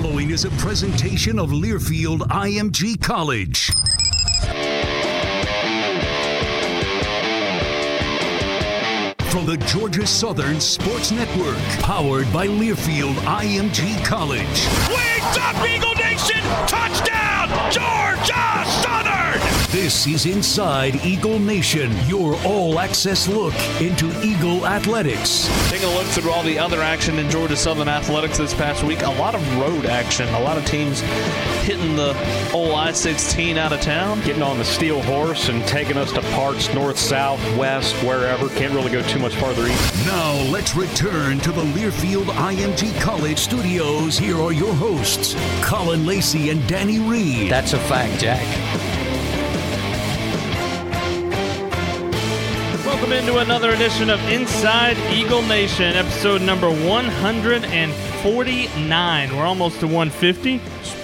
following is a presentation of Learfield IMG College. From the Georgia Southern Sports Network, powered by Learfield IMG College. Wings up, Eagle Nation! Touchdown, Georgia Southern! This is Inside Eagle Nation, your all-access look into Eagle athletics. Taking a look through all the other action in Georgia Southern athletics this past week, a lot of road action, a lot of teams hitting the old I-16 out of town. Getting on the steel horse and taking us to parts north, south, west, wherever. Can't really go too much farther east. Now let's return to the Learfield IMG College studios. Here are your hosts, Colin Lacey and Danny Reed. That's a fact, Jack. Welcome into another edition of Inside Eagle Nation, episode number 149. We're almost to 150.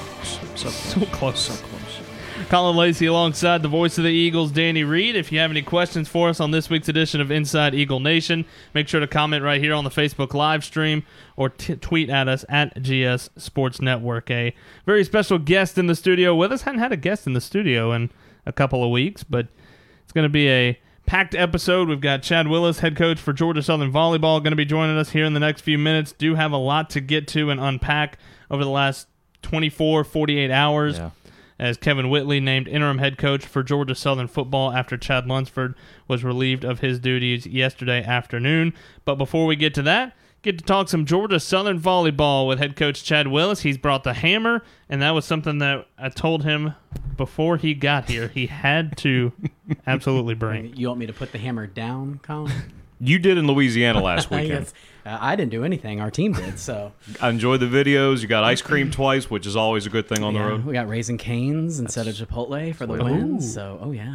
So close. Colin Lacey alongside the voice of the Eagles, Danny Reed. If you have any questions for us on this week's edition of Inside Eagle Nation, make sure to comment right here on the Facebook live stream or tweet at us at GS Sports Network. A very special guest in the studio with us. Hadn't had a guest in the studio in a couple of weeks, but it's going to be a packed episode. We've got Chad Willis, head coach for Georgia Southern Volleyball, going to be joining us here in the next few minutes. Do have a lot to get to and unpack over the last 24, 48 hours. Yeah. As Kevin Whitley named interim head coach for Georgia Southern football after Chad Lunsford was relieved of his duties yesterday afternoon. But before we get to that, get to talk some Georgia Southern volleyball with head coach Chad Willis. He's brought the hammer, and that was something that I told him before he got here he had to absolutely bring. You want me to put the hammer down, Colin? You did in Louisiana last weekend. Yes. I didn't do anything. Our team did. So I enjoyed the videos. You got ice cream twice, which is always a good thing on the road. We got Raising Cane's instead of Chipotle for the win. So, yeah.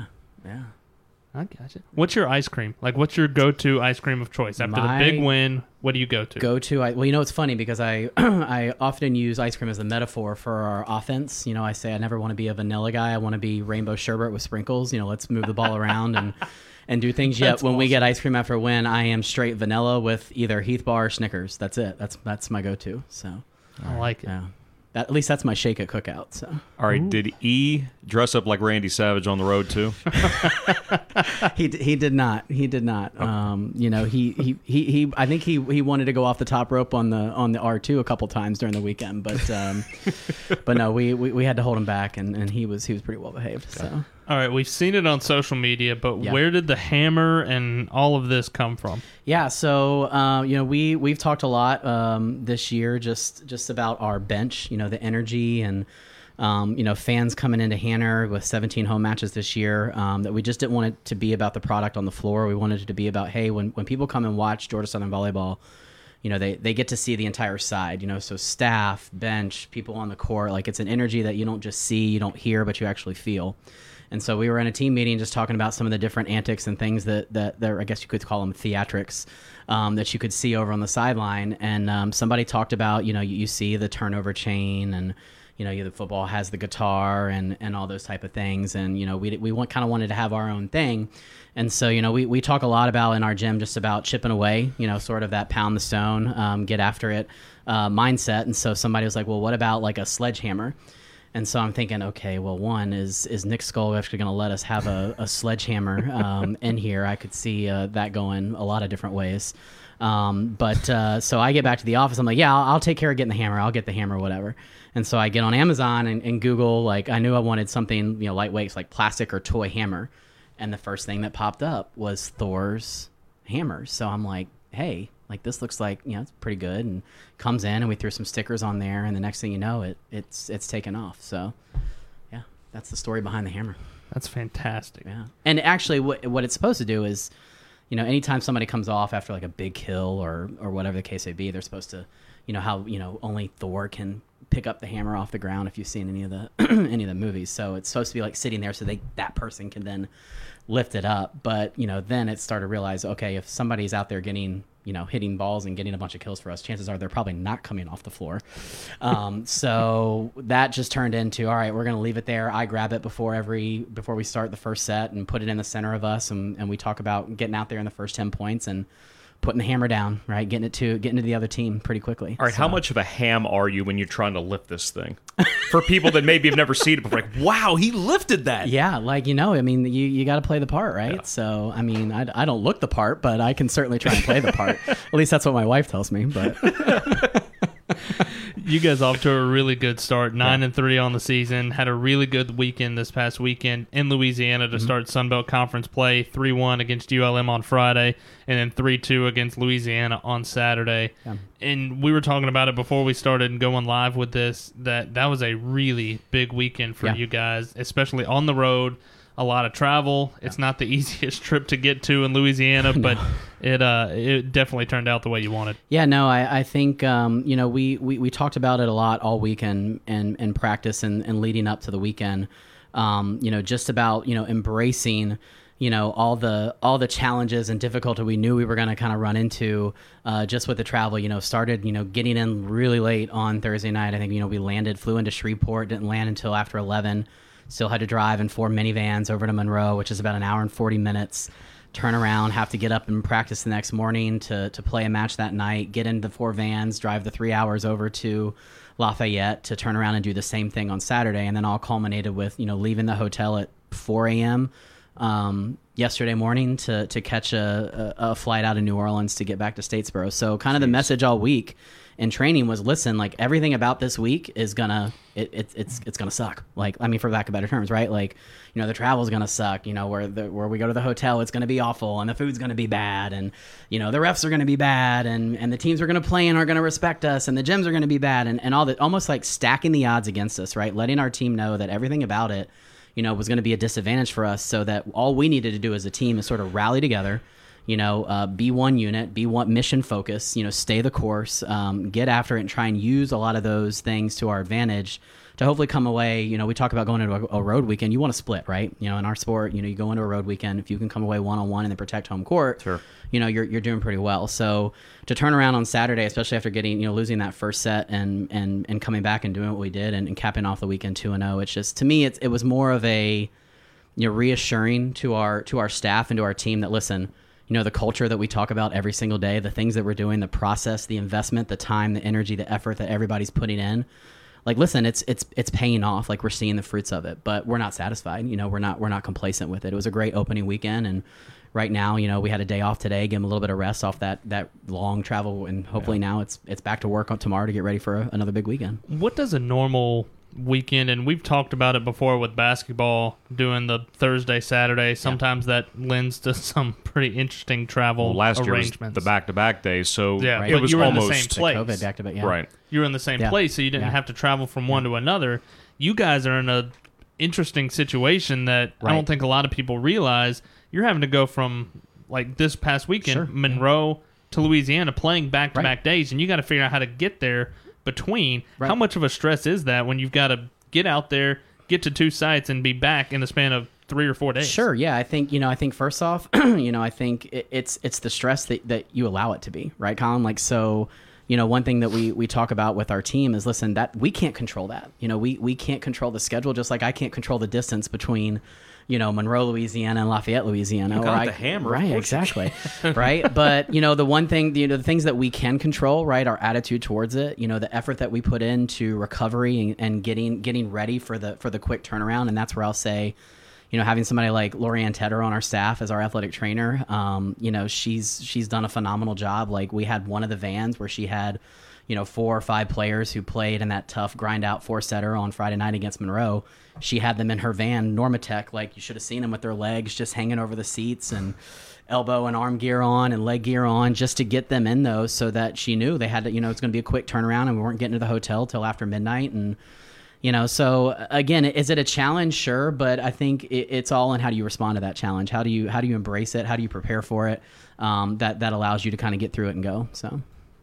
I gotcha. What's your ice cream? Like, what's your go-to ice cream of choice? After the big win, what do you go to? Well, you know, it's funny because I I often use ice cream as a metaphor for our offense. You know, I say I never want to be a vanilla guy. I want to be rainbow sherbet with sprinkles. You know, let's move the ball around and do things. Yet when we get ice cream after a win, I am straight vanilla with either Heath Bar or Snickers. That's it. That's my go-to. So I like it. Yeah. At least that's my shake at cookout. So. All right. Ooh. Did E dress up like Randy Savage on the road too? He did not. Okay. You know, he I think he wanted to go off the top rope on the R2 a couple times during the weekend, but no, we had to hold him back, and he was pretty well behaved. So. All right, we've seen it on social media, but where did the hammer and all of this come from? Yeah, so you know, we've talked a lot this year just about our bench, you know, the energy and you know, fans coming into Hanner with 17 home matches this year, that we just didn't want it to be about the product on the floor. We wanted it to be about, hey, when people come and watch Georgia Southern volleyball, you know, they get to see the entire side, you know, so staff, bench, people on the court, like it's an energy that you don't just see, you don't hear, but you actually feel. And so we were in a team meeting just talking about some of the different antics and things that I guess you could call them theatrics, that you could see over on the sideline. And somebody talked about, you know, you see the turnover chain and, you know, the football has the guitar and all those type of things. And, you know, we kind of wanted to have our own thing. And so, you know, we talk a lot about in our gym just about chipping away, you know, sort of that pound the stone, get after it mindset. And so somebody was like, well, what about like a sledgehammer? And so I'm thinking, okay, well, one is Nick Skull actually going to let us have a sledgehammer in here? I could see that going a lot of different ways. So I get back to the office. I'm like, yeah, I'll take care of getting the hammer. I'll get the hammer, whatever. And so I get on Amazon and Google, like, I knew I wanted something, you know, lightweight, like plastic or toy hammer. And the first thing that popped up was Thor's hammer. So I'm like, hey, like this looks like, you know, it's pretty good, and comes in and we threw some stickers on there, and the next thing you know, it's taken off. So yeah, that's the story behind the hammer. That's fantastic. Yeah. And actually what it's supposed to do is, you know, anytime somebody comes off after like a big kill or whatever the case may be, they're supposed to, you know, how, you know, only Thor can pick up the hammer off the ground if you've seen any of the any of the movies. So it's supposed to be like sitting there so that person can then lift it up. But, you know, then it started to realize, okay, if somebody's out there getting, you know, hitting balls and getting a bunch of kills for us, chances are they're probably not coming off the floor. So that just turned into, all right, we're going to leave it there. I grab it before we start the first set and put it in the center of us. And we talk about getting out there in the first 10 points. And putting the hammer down, right? Getting to the other team pretty quickly. All right, how much of a ham are you when you're trying to lift this thing? For people that maybe have never seen it before, like, wow, he lifted that. Yeah, like, I mean, you got to play the part, right? Yeah. So, I mean, I don't look the part, but I can certainly try and play the part. At least that's what my wife tells me, but... You guys off to a really good start, 9-3 on the season. Had a really good weekend this past weekend in Louisiana to start Sun Belt Conference play. 3-1 against ULM on Friday, and then 3-2 against Louisiana on Saturday. Yeah. And we were talking about it before we started going live with this, that was a really big weekend for you guys, especially on the road. A lot of travel. It's not the easiest trip to get to in Louisiana, but it definitely turned out the way you wanted. Yeah, no, I think we talked about it a lot all weekend and practice and leading up to the weekend. Just about embracing all the challenges and difficulty we knew we were going to kind of run into just with the travel. Started getting in really late on Thursday night. I think we flew into Shreveport, didn't land until after 11. Still had to drive in 4 minivans over to Monroe, which is about an hour and 40 minutes. Turn around, have to get up and practice the next morning to play a match that night. Get into the 4 vans, drive the 3 hours over to Lafayette to turn around and do the same thing on Saturday. And then all culminated with leaving the hotel at 4 a.m. Yesterday morning to catch a flight out of New Orleans to get back to Statesboro. So kind of the message all week in training was, listen, like, everything about this week is it's gonna suck. Like, I mean, for lack of better terms, right? Like, the travel's gonna suck. Where we go to the hotel, it's gonna be awful, and the food's gonna be bad, and the refs are gonna be bad, and the teams we're gonna play and are gonna respect us, and the gyms are gonna be bad, and all that, almost like stacking the odds against us, right? Letting our team know that everything about it, was going to be a disadvantage for us, so that all we needed to do as a team is sort of rally together, be one unit, be one mission focus, stay the course, get after it, and try and use a lot of those things to our advantage to hopefully come away. We talk about going into a road weekend. You want to split, right? In our sport, you go into a road weekend. If you can come away one-on-one and then protect home court, sure, you're doing pretty well. So to turn around on Saturday, especially after getting, losing that first set and coming back and doing what we did and capping off the weekend 2-0, it's just, to me, it was more of a, reassuring to our staff and to our team that, listen, the culture that we talk about every single day, the things that we're doing, the process, the investment, the time, the energy, the effort that everybody's putting in. Like, listen, it's paying off. Like, we're seeing the fruits of it, but we're not satisfied. We're not complacent with it. It was a great opening weekend, and right now, we had a day off today, give them a little bit of rest off that long travel, and hopefully now it's back to work on tomorrow to get ready for another big weekend. What does a normal weekend, and we've talked about it before with basketball, doing the Thursday, Saturday, sometimes that lends to some pretty interesting travel last arrangements. Year was the back-to-back days, so right. It was you were almost in the same place. COVID back-to-back, right. You were in the same place, so you didn't have to travel from one to another. You guys are in a interesting situation that I don't think a lot of people realize. You're having to go from, like, this past weekend, Monroe to Louisiana, playing back-to-back days, and you got to figure out how to get there between. How much of a stress is that when you've got to get out there, get to 2 sites, and be back in the span of 3 or 4 days? Sure, yeah. I think first off, I think it's the stress that you allow it to be, right, Colin? Like, so, one thing that we talk about with our team is, listen, that we can't control that. We can't control the schedule, just like I can't control the distance between Monroe, Louisiana, and Lafayette, Louisiana. You got the hammer, right? Exactly, right. But the one thing, the things that we can control, right, our attitude towards it. The effort that we put into recovery and getting ready for the quick turnaround, and that's where I'll say, having somebody like Lorianne Tedder on our staff as our athletic trainer, she's done a phenomenal job. Like, we had one of the vans where she had 4 or 5 players who played in that tough grind out 4-setter on Friday night against Monroe. She had them in her van, Normatec, like, you should have seen them with their legs just hanging over the seats and elbow and arm gear on and leg gear on, just to get them in those, so that she knew they had to, it's going to be a quick turnaround, and we weren't getting to the hotel till after midnight. And so again, is it a challenge? Sure, but I think it's all in how do you respond to that challenge? How do you embrace it? How do you prepare for it? That allows you to kind of get through it and go. So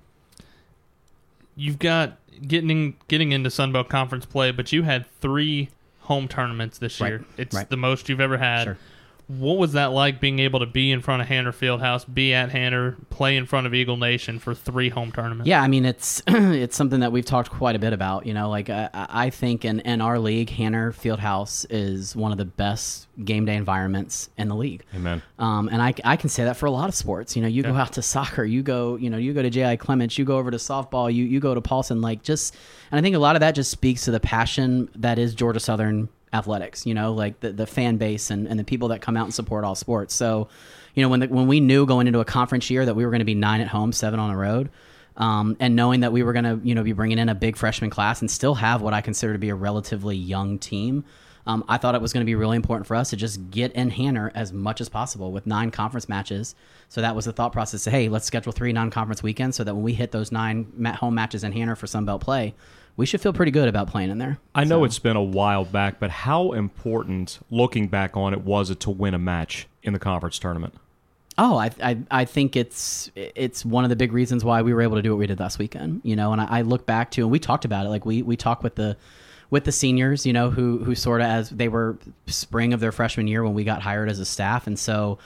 you've got getting into Sun Belt Conference play, but you had 3 home tournaments this year. It's the most you've ever had. Sure. What was that like, being able to be in front of Hanner Fieldhouse, be at Hanner, play in front of Eagle Nation for 3 home tournaments? Yeah, I mean, it's it's something that we've talked quite a bit about. Like I think in our league, Hanner Fieldhouse is one of the best game day environments in the league. Amen. And I can say that for a lot of sports. You go out to soccer, you go to J.I. Clements, you go over to softball, you go to Paulson, and I think a lot of that just speaks to the passion that is Georgia Southern athletics, like the fan base and the people that come out and support all sports. So, when we knew going into a conference year that we were going to be 9 at home, 7 on the road, and knowing that we were going to, be bringing in a big freshman class and still have what I consider to be a relatively young team, I thought it was going to be really important for us to just get in Hanner as much as possible with 9 conference matches. So that was the thought process. Hey, let's schedule 3 non-conference weekends so that when we hit those 9 home matches in Hanner for Sun Belt play, we should feel pretty good about playing in there. I know it's been a while back, but how important, looking back on it, was it to win a match in the conference tournament? Oh, I think it's one of the big reasons why we were able to do what we did last weekend. And I look back to, and we talked about it, like we talked with the seniors, who sort of, as they were spring of their freshman year when we got hired as a staff, and so.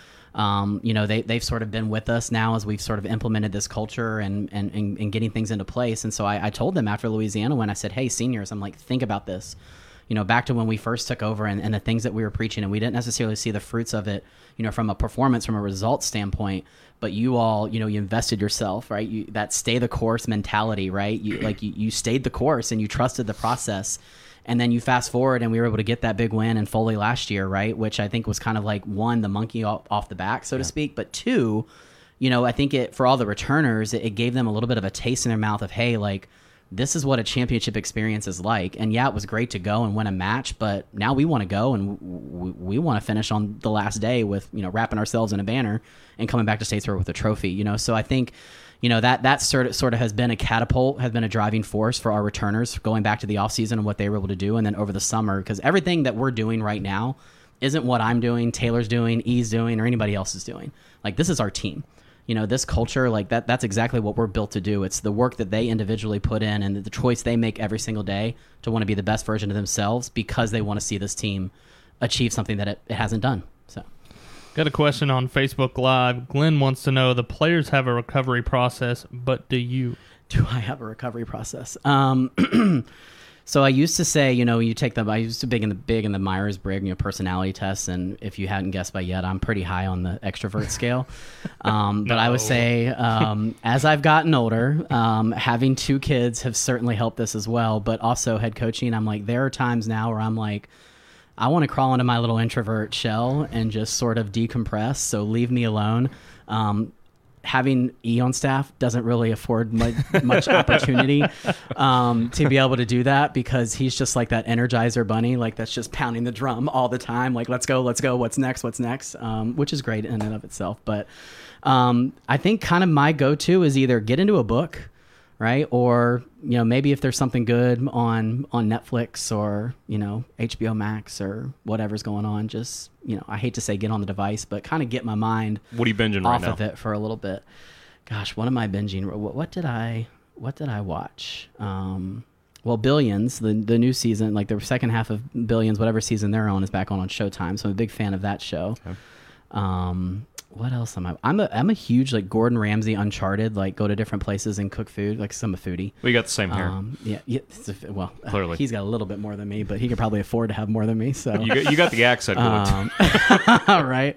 They've sort of been with us now as we've sort of implemented this culture and getting things into place. And so I told them after Louisiana, when I said, hey, seniors, I'm like, think about this, back to when we first took over and the things that we were preaching, and we didn't necessarily see the fruits of it, from a performance, from a results standpoint, but you all, you invested yourself, right? That stay the course mentality, right? You stayed the course and you trusted the process. And then you fast forward and we were able to get that big win in Foley last year, right? Which I think was kind of like, 1, the monkey off the back, so to speak. But 2, I think for all the returners, it gave them a little bit of a taste in their mouth of, hey, like, this is what a championship experience is like. And yeah, it was great to go and win a match, but now we want to go and we want to finish on the last day with, wrapping ourselves in a banner and coming back to Statesboro with a trophy, So I think, that sort of has been a catapult, has been a driving force for our returners going back to the offseason and what they were able to do. And then over the summer, because everything that we're doing right now isn't what I'm doing, Taylor's doing, E's doing, or anybody else is doing. Like, this is our team. This culture, like that's exactly what we're built to do. It's the work that they individually put in and the choice they make every single day to want to be the best version of themselves because they want to see this team achieve something that it hasn't done. So. Got a question on Facebook Live. Glenn wants to know, the players have a recovery process, but do you? Do I have a recovery process? So I used to say, you take I used to big in the Myers-Briggs, personality tests, and if you hadn't guessed by yet, I'm pretty high on the extrovert scale. But I would say, as I've gotten older, having 2 kids have certainly helped this as well. But also head coaching, I'm like, there are times now where I'm like, I want to crawl into my little introvert shell and just sort of decompress. So leave me alone. Having E on staff doesn't really afford much opportunity to be able to do that, because he's just like that Energizer bunny, like that's just pounding the drum all the time. Like, let's go. What's next? Which is great in and of itself. But I think kind of my go-to is either get into a book, right? Or, maybe if there's something good on Netflix or, HBO Max or whatever's going on, just, I hate to say get on the device, but kind of get my mind what are you binging off right now? of it for a little bit. Gosh, what am I binging? What did I watch? Well, Billions, the new season, like the second half of Billions, whatever season they're on, is back on Showtime. So I'm a big fan of that show. Okay. What else am I? I'm a huge like Gordon Ramsay Uncharted, like go to different places and cook food. Like, 'cause I'm a foodie. We got the same hair. Yeah. Well, clearly he's got a little bit more than me, but he could probably afford to have more than me. So you got the accent going. Right.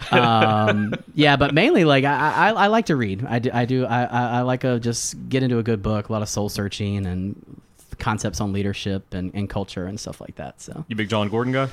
Yeah, but mainly like I like to read. I like to just get into a good book. A lot of soul searching and concepts on leadership and culture and stuff like that. So You big John Gordon guy?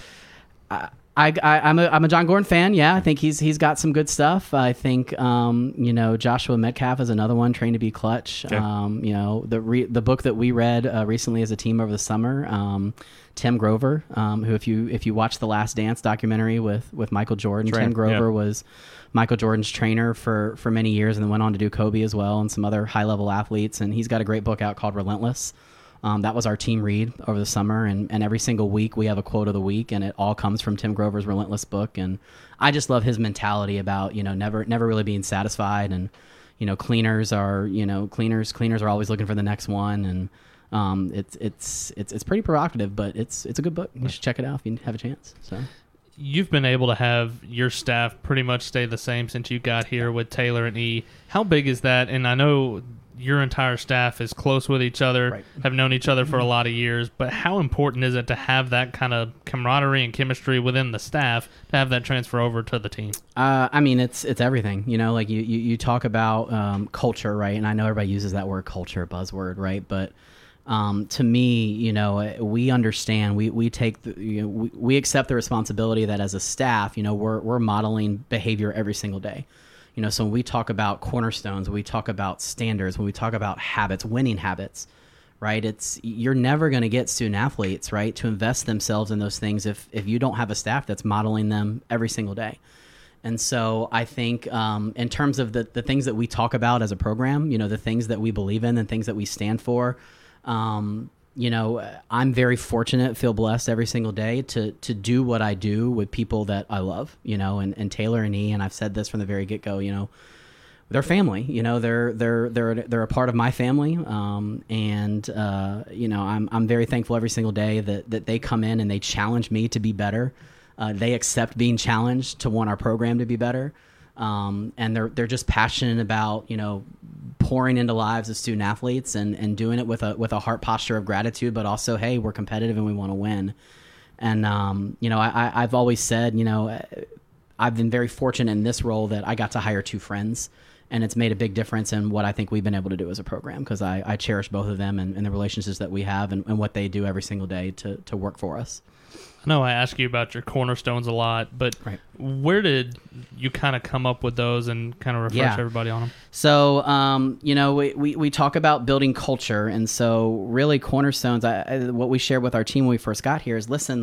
I'm a John Gordon fan. Yeah, I think he's got some good stuff. I think Joshua Metcalf is another one, Trained to Be Clutch. Okay. The book that we read recently as a team over the summer, Tim Grover, who if you watch the Last Dance documentary with Michael Jordan, Tim Grover was Michael Jordan's trainer for many years, and then went on to do Kobe as well and some other high level athletes. And he's got a great book out called Relentless. That was our team read over the summer, and every single week we have a quote of the week, and it all comes from Tim Grover's Relentless book. And I just love his mentality about never really being satisfied, and cleaners are always looking for the next one, and it's pretty provocative, but it's a good book. You should check it out if you have a chance. So you've been able to have your staff pretty much stay the same since you got here with Taylor and E. How big is that? And I know your entire staff is close with each other, Right. have known each other for a lot of years, but how important is it to have that kind of camaraderie and chemistry within the staff to have that transfer over to the team? I mean, it's everything. Like you talk about culture, right? And I know everybody uses that word culture, buzzword, right? But to me, we understand. We take we accept the responsibility that as a staff, we're modeling behavior every single day. So when we talk about cornerstones, when we talk about standards, when we talk about habits, winning habits, right? You're never going to get student athletes, right, to invest themselves in those things if you don't have a staff that's modeling them every single day. And so I think in terms of the things that we talk about as a program, the things that we believe in and things that we stand for, I'm very fortunate, feel blessed every single day to do what I do with people that I love, and Taylor and E, and I've said this from the very get-go, they're family, they're a part of my family. I'm very thankful every single day that they come in and they challenge me to be better. They accept being challenged to want our program to be better. And they're just passionate about, pouring into lives of student athletes and doing it with a heart posture of gratitude, but also, hey, we're competitive and we want to win. And, I've always said, I've been very fortunate in this role that I got to hire 2 friends, and it's made a big difference in what I think we've been able to do as a program, because I cherish both of them and the relationships that we have and what they do every single day to work for us. I know I ask you about your cornerstones a lot, but Right. Where did you kind of come up with those and kind of refresh everybody on them? So, we talk about building culture. And so really cornerstones, what we shared with our team when we first got here is, listen,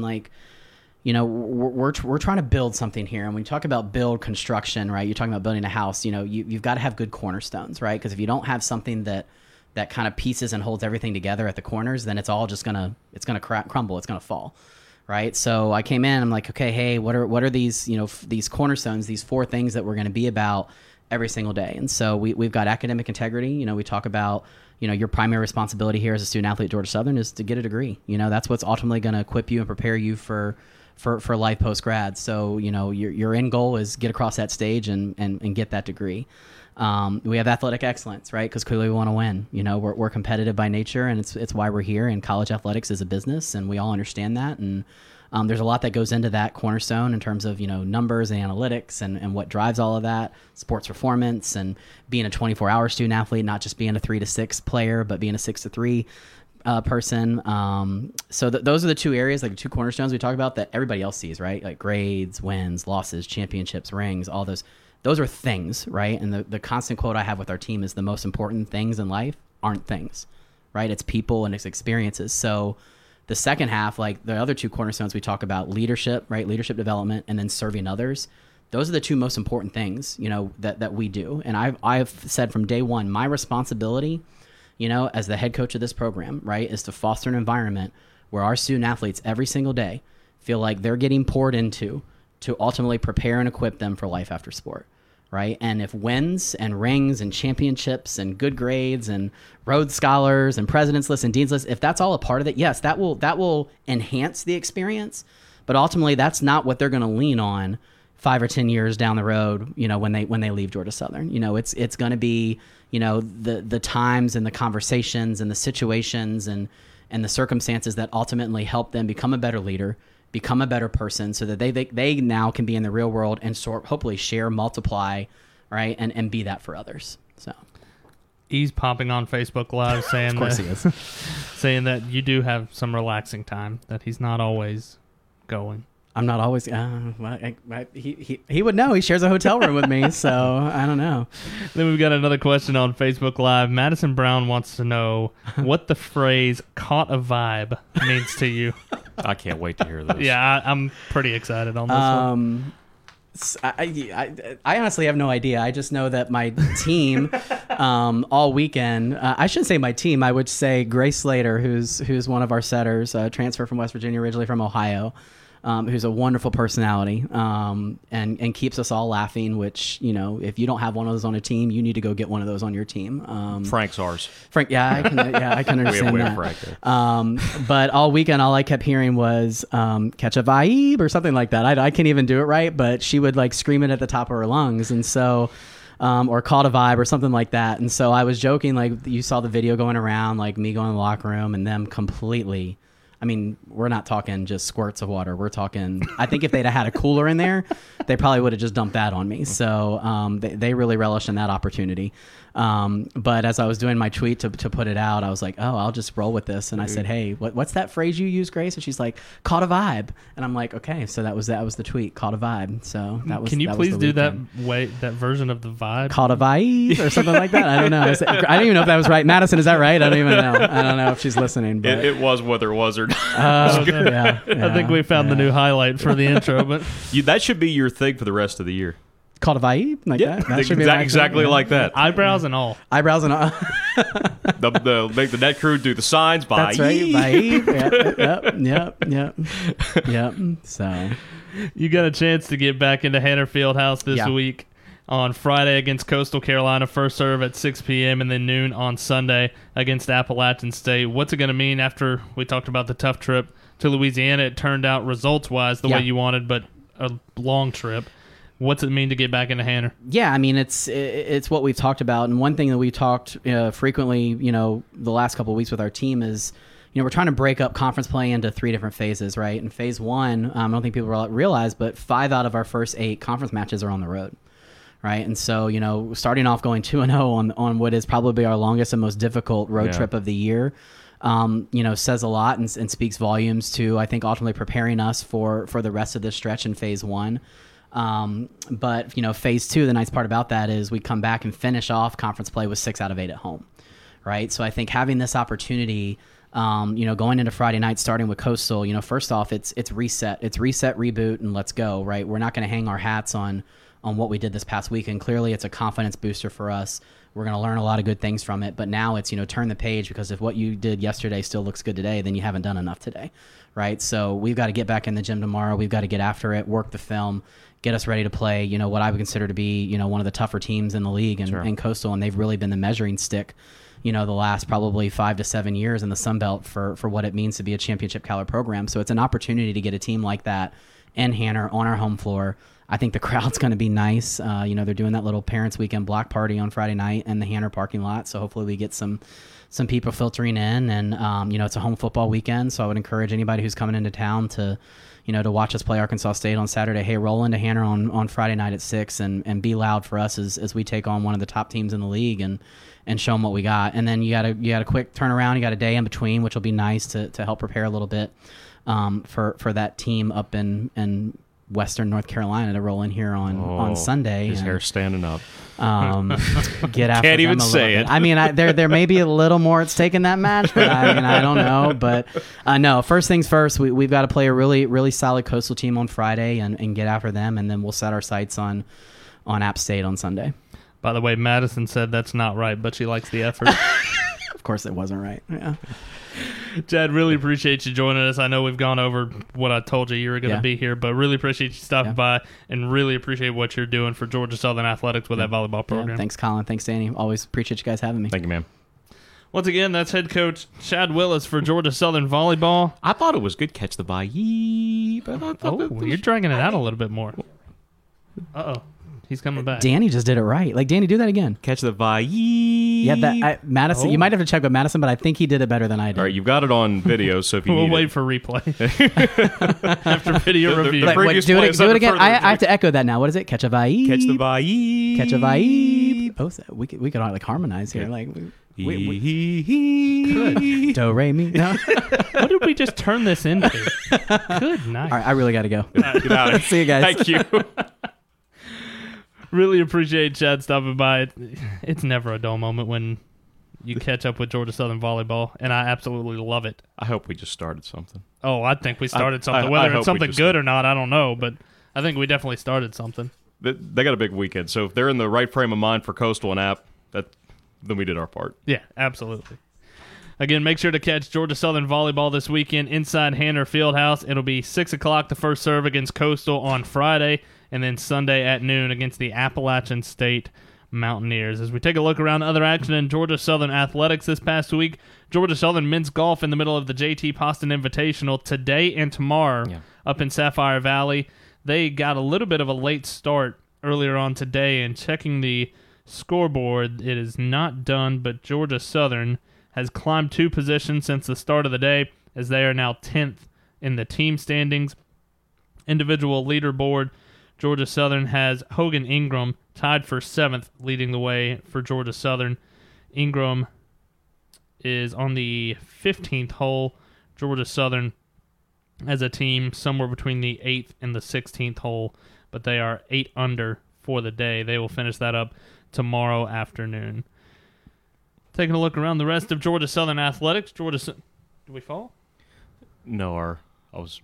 we're trying to build something here. And when you talk about build construction, right, you're talking about building a house, you've got to have good cornerstones, right? Because if you don't have something that kind of pieces and holds everything together at the corners, then it's all just it's going to crumble. It's going to fall. Right. So I came in, I'm like, okay, hey, what are these, these cornerstones, these 4 things that we're going to be about every single day. And so we've got academic integrity. We talk about, your primary responsibility here as a student athlete at Georgia Southern is to get a degree. That's what's ultimately going to equip you and prepare you for life post grad. So, your end goal is get across that stage and get that degree. We have athletic excellence, right? Because clearly we want to win. We're competitive by nature, and it's why we're here. And college athletics is a business, and we all understand that. And there's a lot that goes into that cornerstone in terms of numbers and analytics and what drives all of that, sports performance, and being a 24-hour student athlete, not just being a 3 to 6 player, but being a 6 to 3 person. So those are the 2 areas, like the 2 cornerstones we talk about that everybody else sees, right? Like grades, wins, losses, championships, rings, all those. Those are things, right? And the constant quote I have with our team is the most important things in life aren't things, right? It's people and it's experiences. So the second half, like the other 2 cornerstones we talk about, leadership, right? Leadership development, and then serving others. Those are the 2 most important things, that we do. And I've said from day one, my responsibility, as the head coach of this program, right, is to foster an environment where our student athletes every single day feel like they're getting poured into to ultimately prepare and equip them for life after sport. Right. And if wins and rings and championships and good grades and Rhodes Scholars and President's List and Dean's List, if that's all a part of it, yes, that will enhance the experience. But ultimately, that's not what they're going to lean on 5 or 10 years down the road, when they leave Georgia Southern. It's going to be, the times and the conversations and the situations and the circumstances that ultimately help them become a better leader, become a better person, so that they now can be in the real world and hopefully share, multiply, right, and be that for others. So he's popping on Facebook Live saying of course he is. saying that you do have some relaxing time, that he's not always going. I'm not always. He would know. He shares a hotel room with me, so I don't know. Then we've got another question on Facebook Live. Madison Brown wants to know what the phrase "caught a vibe" means to you. I can't wait to hear this. Yeah, I'm pretty excited on this one. I honestly have no idea. I just know that my team all weekend, I shouldn't say my team, I would say Grace Slater, who's one of our setters, transfer from West Virginia, originally from Ohio. who's a wonderful personality, and keeps us all laughing, which, if you don't have one of those on a team, you need to go get one of those on your team. Frank's ours. Frank, I can understand that. Frank. But all weekend, all I kept hearing was catch a vibe or something like that. I can't even do it right, but she would like scream it at the top of her lungs. And so, or caught a vibe or something like that. And so I was joking, like you saw the video going around, like me going in the locker room and them completely. I mean, we're not talking just squirts of water. We're talking, I think if they'd have had a cooler in there, they probably would have just dumped that on me. So they really relished in that opportunity. But as I was doing my tweet to put it out, I was like, oh, I'll just roll with this. And I said, hey, what's that phrase you use, Grace? And she's like, caught a vibe. And I'm like, okay, so that was the tweet, caught a vibe. So that was. Can you that please was the do weekend. that version of the vibe? Caught a vibe or something like that? I don't know. I don't even know if that was right. Madison, is that right? I don't even know. I don't know if she's listening. But It was whether it was or not. yeah, I think we found the new highlight for the intro, but That should be your thing for the rest of the year. Caught a vibe like that. That should be exactly like that. eyebrows and all. Eyebrows and all. Make the net crew do the signs. That's right. Vibe. Yep. So You got a chance to get back into Hanner Fieldhouse this week on Friday against Coastal Carolina, first serve at 6 p.m. and then noon on Sunday against Appalachian State. What's it going to mean after we talked about the tough trip to Louisiana? It turned out results-wise the way you wanted, but a long trip. What's it mean to get back into Hanner? Yeah, I mean, it's what we've talked about. And one thing that we've talked frequently, the last couple of weeks with our team is, we're trying to break up conference play into 3 different phases, right? In phase 1, I don't think people realize, but 5 out of our first 8 conference matches are on the road. Right. And so, starting off going 2-0 on what is probably our longest and most difficult road trip of the year, says a lot and speaks volumes to, I think, ultimately preparing us for the rest of this stretch in phase 1. But phase 2, the nice part about that is we come back and finish off conference play with 6 out of 8 at home. Right. So I think having this opportunity, going into Friday night, starting with Coastal, first off, it's reset, reboot, and let's go. Right. We're not going to hang our hats on what we did this past week. And clearly it's a confidence booster for us. We're going to learn a lot of good things from it. But now it's, turn the page, because if what you did yesterday still looks good today, then you haven't done enough today. Right. So we've got to get back in the gym tomorrow. We've got to get after it, work the film, get us ready to play, what I would consider to be, one of the tougher teams in the league and Coastal. And they've really been the measuring stick, the last probably 5 to 7 years in the Sun Belt for what it means to be a championship caliber program. So it's an opportunity to get a team like that in Hanner on our home floor. I think the crowd's going to be nice. They're doing that little Parents Weekend block party on Friday night in the Hanner parking lot. So hopefully we get some people filtering in. And, it's a home football weekend. So I would encourage anybody who's coming into town to watch us play Arkansas State on Saturday. Hey, roll into Hanner on Friday night at 6 and be loud for us as we take on one of the top teams in the league and show them what we got. And then you got a quick turnaround. You got a day in between, which will be nice to help prepare a little bit for that team up in Western North Carolina to roll in here on Sunday. His hair's standing up. Get after Can't even them a say little it. bit. I mean, there may be a little more at stake in that match, but I don't know. But no, first things first, we've got to play a really, really solid Coastal team on Friday and get after them, and then we'll set our sights on App State on Sunday. By the way, Madison said that's not right, but she likes the effort. Of course, it wasn't right. Yeah. Chad, really appreciate you joining us. I know we've gone over what I told you were going to be here, but really appreciate you stopping by and really appreciate what you're doing for Georgia Southern Athletics with that volleyball program. Yeah, thanks, Colin. Thanks, Danny. Always appreciate you guys having me. Thank you, man. Once again, that's head coach Chad Willis for Georgia Southern Volleyball. I thought it was good. Catch the vibe. Oh, you're dragging it out a little bit more. Uh-oh. He's coming back. Danny just did it right. Like, Danny, do that again. Catch the vibe. Yeah, Madison. You might have to check with Madison, but I think he did it better than I did. All right, you've got it on video, so if you we'll need wait it. for replay after video review. Like, do it again. I have to echo that now. What is it? Catch a vibe. Catch the vibe. Catch a vibe. Oh, so we could like harmonize here. Like, good. Do re mi. No. What did we just turn this into? Good night. All right, I really got to go. Get out of See you guys. Thank you. Really appreciate Chad stopping by. It's never a dull moment when you catch up with Georgia Southern Volleyball, and I absolutely love it. I hope we just started something. Oh, I think we started something. Whether it's something good or not, I don't know, but I think we definitely started something. They got a big weekend, so if they're in the right frame of mind for Coastal and App, then we did our part. Yeah, absolutely. Again, make sure to catch Georgia Southern volleyball this weekend inside Hanner Fieldhouse. It'll be 6 o'clock the first serve against Coastal on Friday, and then Sunday at noon against the Appalachian State Mountaineers. As we take a look around other action in Georgia Southern athletics this past week, Georgia Southern men's golf in the middle of the JT Poston Invitational today and tomorrow up in Sapphire Valley. They got a little bit of a late start earlier on today, and checking the scoreboard, it is not done, but Georgia Southern has climbed 2 positions since the start of the day, as they are now 10th in the team standings. Individual leaderboard, Georgia Southern has Hogan Ingram tied for 7th, leading the way for Georgia Southern. Ingram is on the 15th hole. Georgia Southern as a team somewhere between the 8th and the 16th hole, but they are 8 under for the day. They will finish that up tomorrow afternoon. Taking a look around the rest of Georgia Southern athletics. Did we fall? No, I was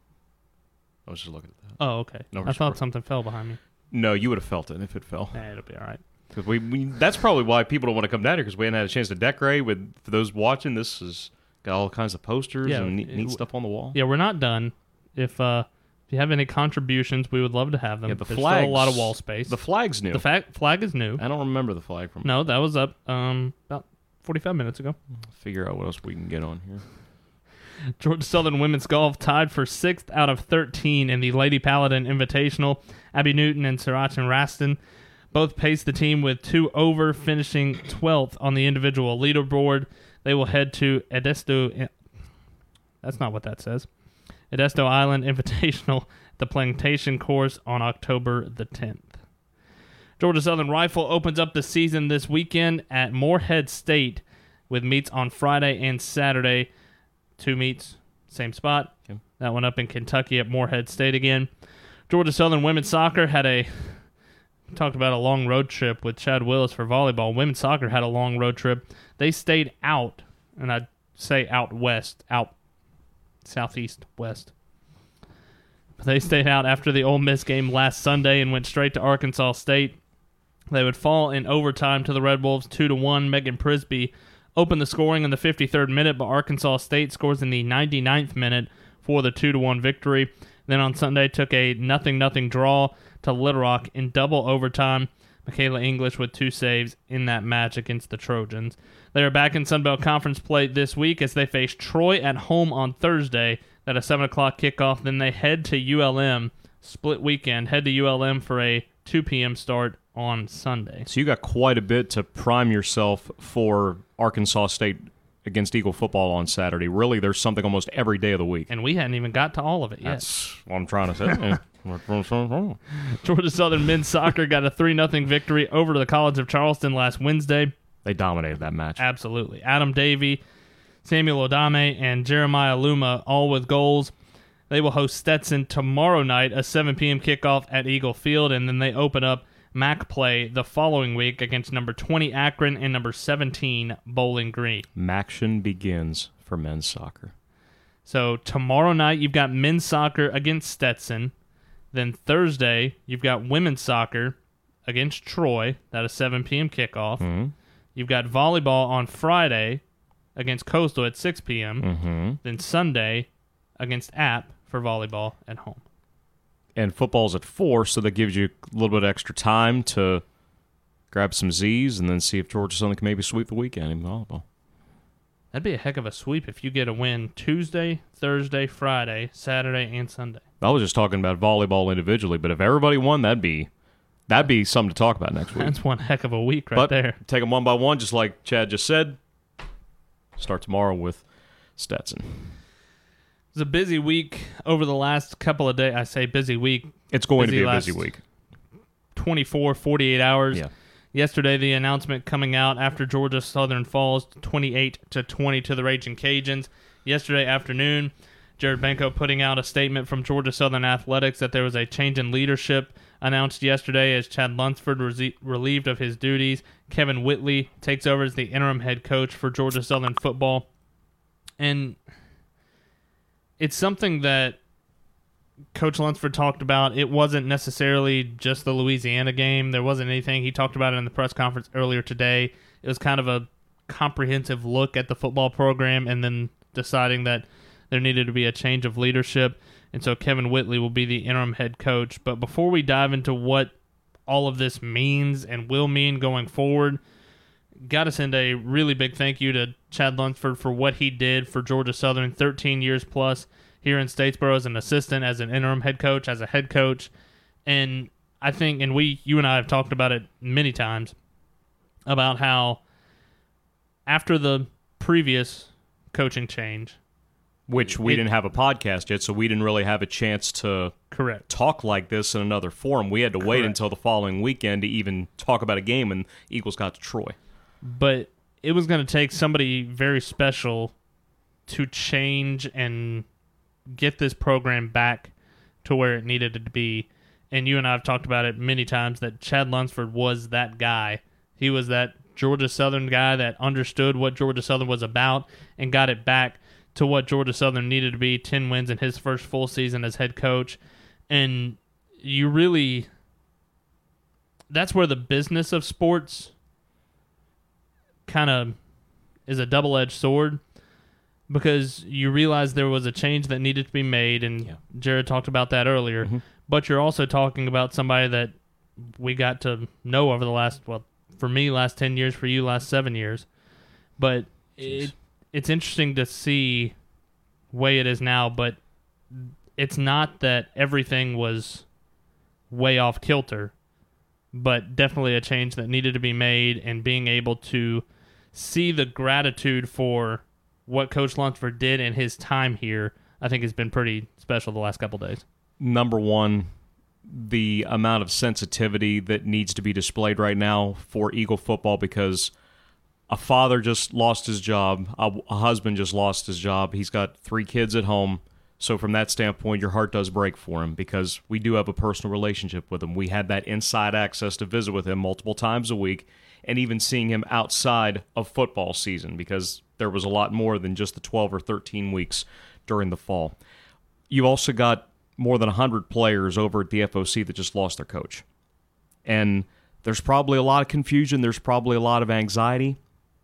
just looking at that. Oh, okay. No, I thought something fell behind me. No, you would have felt it if it fell. Nah, it'll be all right. Because that's probably why people don't want to come down here, because we hadn't had a chance to decorate. For those watching, this has got all kinds of posters and neat stuff on the wall. Yeah, we're not done. If you have any contributions, we would love to have them. Yeah, There's still a lot of wall space. The flag's new. The flag is new. I don't remember the flag from. No, that was up about 45 minutes ago. Figure out what else we can get on here. Georgia Southern women's golf tied for 6th out of 13 in the Lady Paladin Invitational. Abby Newton and Sriracha Raston both paced the team with 2 over, finishing 12th on the individual leaderboard. They will head to Edisto. That's not what that says. Edisto Island Invitational, the Plantation Course, on October the 10th. Georgia Southern Rifle opens up the season this weekend at Morehead State with meets on Friday and Saturday. 2 meets, same spot. Okay. That one up in Kentucky at Morehead State again. Georgia Southern women's soccer talked about a long road trip with Chad Willis for volleyball. Women's soccer had a long road trip. They stayed out, and I'd say out southeast west. But they stayed out after the Ole Miss game last Sunday and went straight to Arkansas State. They would fall in overtime to the Red Wolves 2-1. Megan Prisby opened the scoring in the 53rd minute, but Arkansas State scores in the 99th minute for the 2-1 victory. Then on Sunday took a 0-0 draw to Little Rock in double overtime. Michaela English with 2 saves in that match against the Trojans. They are back in Sun Belt Conference play this week as they face Troy at home on Thursday at a 7 o'clock kickoff. Then they head to ULM, split weekend, head to ULM for a 2 p.m. start on Sunday. So you got quite a bit to prime yourself for Arkansas State against Eagle football on Saturday. Really, there's something almost every day of the week. And we hadn't even got to all of it yet. That's what I'm trying to say. Georgia Southern men's soccer got a 3-0 victory over the College of Charleston last Wednesday. They dominated that match. Absolutely. Adam Davey, Samuel Odame, and Jeremiah Luma all with goals. They will host Stetson tomorrow night, a 7 p.m. kickoff at Eagle Field, and then they open up MAC play the following week against number 20 Akron and number 17 Bowling Green. Maction begins for men's soccer. So tomorrow night you've got men's soccer against Stetson. Then Thursday you've got women's soccer against Troy. That is 7 p.m. kickoff. Mm-hmm. You've got volleyball on Friday against Coastal at 6 p.m. Mm-hmm. Then Sunday against App for volleyball at home. And football's at 4, so that gives you a little bit of extra time to grab some Z's and then see if Georgia Southern can maybe sweep the weekend in volleyball. That'd be a heck of a sweep if you get a win Tuesday, Thursday, Friday, Saturday, and Sunday. I was just talking about volleyball individually, but if everybody won, that'd be something to talk about next week. That's one heck of a week but there. Take them one by one, just like Chad just said. Start tomorrow with Stetson. It was a busy week over the last couple of days. I say busy week. It's going to be a busy week. 24, 48 hours. Yeah. Yesterday, the announcement coming out after Georgia Southern falls 28-20 to the Raging Cajuns. Yesterday afternoon, Jared Benko putting out a statement from Georgia Southern Athletics that there was a change in leadership announced yesterday as Chad Lunsford relieved of his duties. Kevin Whitley takes over as the interim head coach for Georgia Southern football. And it's something that Coach Lunsford talked about. It wasn't necessarily just the Louisiana game. There wasn't anything. He talked about it in the press conference earlier today. It was kind of a comprehensive look at the football program and then deciding that there needed to be a change of leadership. And so Kevin Whitley will be the interim head coach. But before we dive into what all of this means and will mean going forward, got to send a really big thank you to Chad Lunsford for what he did for Georgia Southern, 13 years plus here in Statesboro as an assistant, as an interim head coach, as a head coach. And I think, and you and I have talked about it many times, about how after the previous coaching change, which we didn't have a podcast yet, so we didn't really have a chance to talk like this in another forum. We had to wait until the following weekend to even talk about a game when Eagles got to Troy. But it was going to take somebody very special to change and get this program back to where it needed it to be. And you and I have talked about it many times that Chad Lunsford was that guy. He was that Georgia Southern guy that understood what Georgia Southern was about and got it back to what Georgia Southern needed to be, 10 wins in his first full season as head coach. And you really, that's where the business of sports kind of is a double-edged sword, because you realize there was a change that needed to be made, and Jared talked about that earlier. Mm-hmm. But you're also talking about somebody that we got to know over the last, well, for me, last 10 years, for you, last 7 years. But it's interesting to see the way it is now, but it's not that everything was way off kilter, but definitely a change that needed to be made, and being able to see the gratitude for what Coach Lunsford did in his time here, I think has been pretty special the last couple days. Number one, the amount of sensitivity that needs to be displayed right now for Eagle football, because a father just lost his job, a husband just lost his job, he's got 3 kids at home. So from that standpoint, your heart does break for him, because we do have a personal relationship with him. We had that inside access to visit with him multiple times a week, and even seeing him outside of football season, because there was a lot more than just the 12 or 13 weeks during the fall. You also got more than 100 players over at the FOC that just lost their coach. And there's probably a lot of confusion. There's probably a lot of anxiety.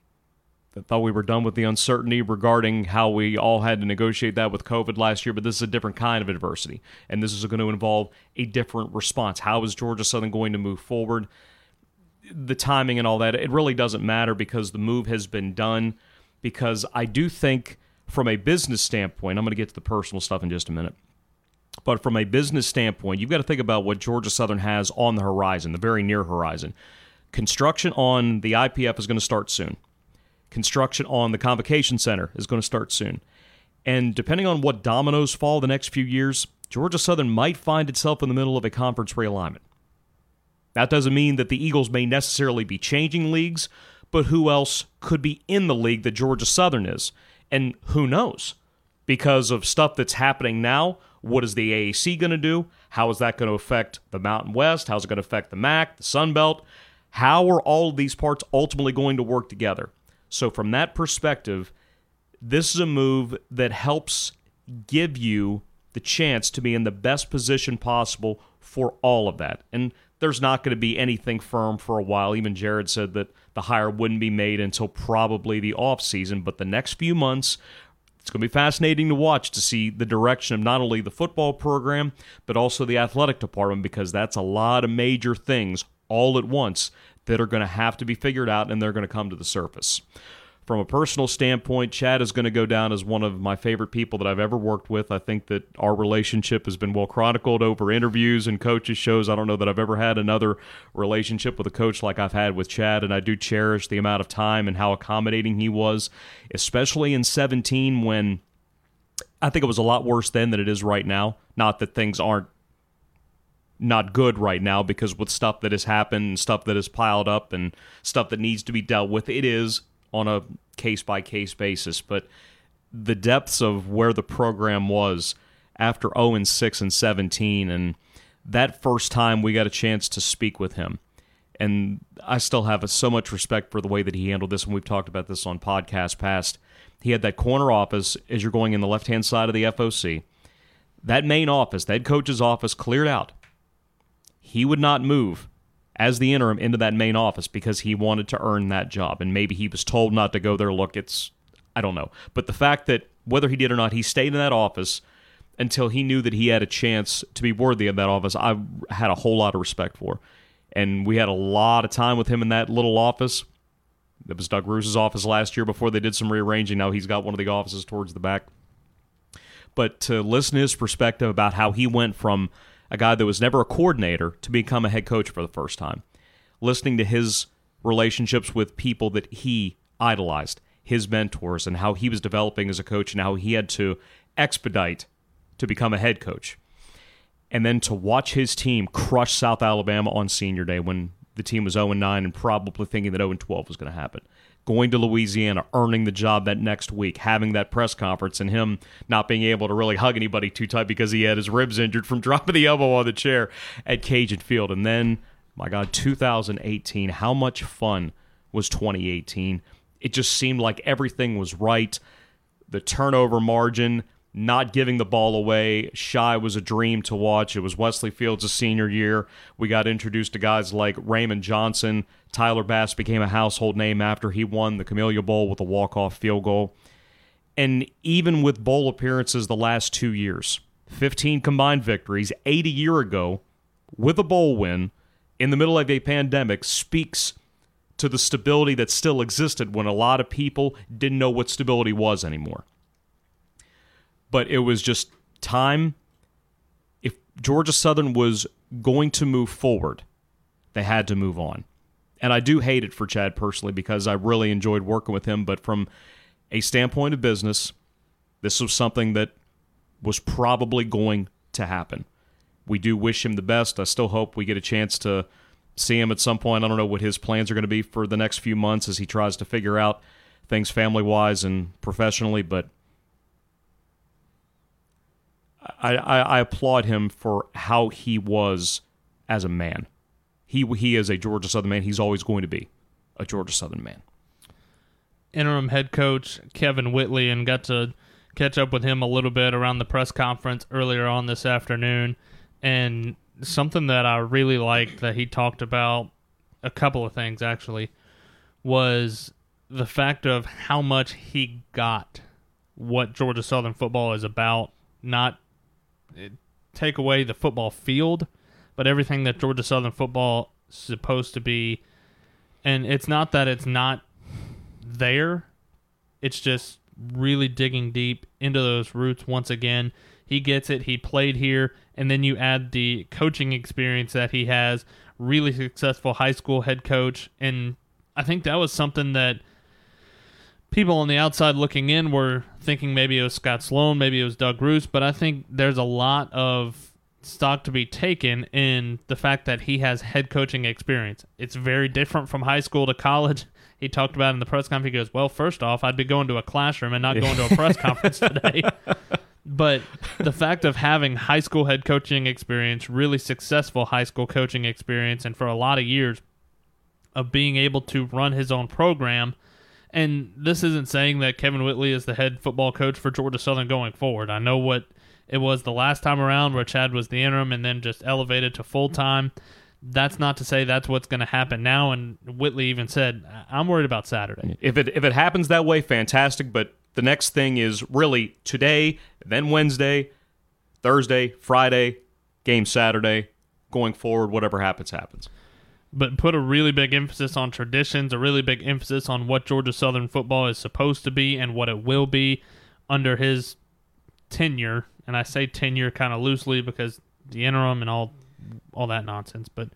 I thought we were done with the uncertainty regarding how we all had to negotiate that with COVID last year, but this is a different kind of adversity, and this is going to involve a different response. How is Georgia Southern going to move forward? The timing and all that, it really doesn't matter, because the move has been done. Because I do think from a business standpoint, I'm going to get to the personal stuff in just a minute, but from a business standpoint, you've got to think about what Georgia Southern has on the horizon, the very near horizon. Construction on the IPF is going to start soon. Construction on the Convocation Center is going to start soon. And depending on what dominoes fall the next few years, Georgia Southern might find itself in the middle of a conference realignment. That doesn't mean that the Eagles may necessarily be changing leagues, but who else could be in the league that Georgia Southern is? And who knows? Because of stuff that's happening now, what is the AAC going to do? How is that going to affect the Mountain West? How is it going to affect the MAC, the Sun Belt? How are all of these parts ultimately going to work together? So from that perspective, this is a move that helps give you the chance to be in the best position possible for all of that. And there's not going to be anything firm for a while. Even Jared said that the hire wouldn't be made until probably the offseason. But the next few months, it's going to be fascinating to watch, to see the direction of not only the football program, but also the athletic department, because that's a lot of major things all at once that are going to have to be figured out, and they're going to come to the surface. From a personal standpoint, Chad is going to go down as one of my favorite people that I've ever worked with. I think that our relationship has been well chronicled over interviews and coaches' shows. I don't know that I've ever had another relationship with a coach like I've had with Chad, and I do cherish the amount of time and how accommodating he was, especially in 2017, when I think it was a lot worse then than it is right now. Not that things aren't not good right now, because with stuff that has happened and stuff that has piled up and stuff that needs to be dealt with, it is on a case-by-case basis. But the depths of where the program was after 0-6 and 17, and that first time we got a chance to speak with him. And I still have so much respect for the way that he handled this, and we've talked about this on podcasts past. He had that corner office as you're going in the left-hand side of the FOC. That main office, that coach's office, cleared out. He would not move as the interim into that main office because he wanted to earn that job. And maybe he was told not to go there. Look, I don't know. But the fact that whether he did or not, he stayed in that office until he knew that he had a chance to be worthy of that office, I had a whole lot of respect for. And we had a lot of time with him in that little office. It was Doug Roos's office last year before they did some rearranging. Now he's got one of the offices towards the back. But to listen to his perspective about how he went from a guy that was never a coordinator to become a head coach for the first time, listening to his relationships with people that he idolized, his mentors, and how he was developing as a coach and how he had to expedite to become a head coach. And then to watch his team crush South Alabama on senior day when the team was 0-9 and probably thinking that 0-12 was going to happen. Going to Louisiana, earning the job that next week, having that press conference, and him not being able to really hug anybody too tight because he had his ribs injured from dropping the elbow on the chair at Cajun Field. And then, my God, 2018, how much fun was 2018? It just seemed like everything was right. The turnover margin, not giving the ball away. Shy was a dream to watch. It was Wesley Fields' senior year. We got introduced to guys like Raymond Johnson. Tyler Bass became a household name after he won the Camellia Bowl with a walk-off field goal. And even with bowl appearances the last 2 years, 15 combined victories, 8 a year ago, with a bowl win in the middle of a pandemic speaks to the stability that still existed when a lot of people didn't know what stability was anymore. But it was just time. If Georgia Southern was going to move forward, they had to move on. And I do hate it for Chad personally because I really enjoyed working with him. But from a standpoint of business, this was something that was probably going to happen. We do wish him the best. I still hope we get a chance to see him at some point. I don't know what his plans are going to be for the next few months as he tries to figure out things family-wise and professionally, but I applaud him for how he was as a man. He is a Georgia Southern man. He's always going to be a Georgia Southern man. Interim head coach Kevin Whitley, and got to catch up with him a little bit around the press conference earlier on this afternoon. And something that I really liked that he talked about, a couple of things actually, was the fact of how much he got what Georgia Southern football is about. Not take away the football field, but everything that Georgia Southern football is supposed to be. And it's not that it's not there. It's just really digging deep into those roots once again. He gets it. He played here. And then you add the coaching experience that he has. Really successful high school head coach. And I think that was something that people on the outside looking in were thinking maybe it was Scott Sloan, maybe it was Doug Roos, but I think there's a lot of stock to be taken in the fact that he has head coaching experience. It's very different from high school to college. He talked about in the press conference, he goes, well, first off, I'd be going to a classroom and not going to a press conference today. But the fact of having high school head coaching experience, really successful high school coaching experience, and for a lot of years of being able to run his own program. And this isn't saying that Kevin Whitley is the head football coach for Georgia Southern going forward. I know what it was the last time around where Chad was the interim and then just elevated to full-time. That's not to say that's what's going to happen now. And Whitley even said, I'm worried about Saturday. If it happens that way, fantastic. But the next thing is really today, then Wednesday, Thursday, Friday, game Saturday, going forward, whatever happens, happens. But put a really big emphasis on traditions, a really big emphasis on what Georgia Southern football is supposed to be and what it will be under his tenure. And I say tenure kind of loosely because the interim and all that nonsense. But